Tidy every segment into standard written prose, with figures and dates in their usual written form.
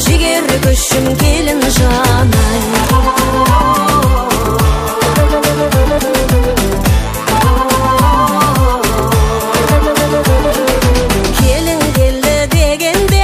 жігер күшім келін жанай. Келін келді дегенде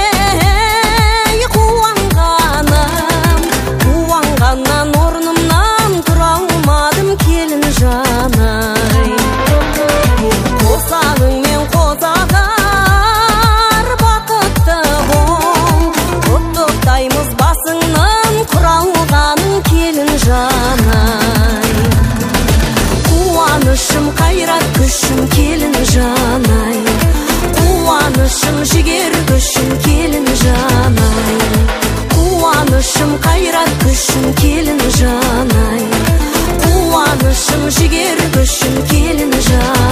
қуанғаннан орнымнан тұра алмадым келін жанай. Қосағыңмен қозағар бақытты бол, құттықтаймыз басыңнан құралғаның келін жанай. Қуанышым қайрат күшім келін жанай. Қуанышым жігер күшім келін жанай. Қуанышым қайрат күшім келін жанай. Қуанышым жігер күшім келін жанай.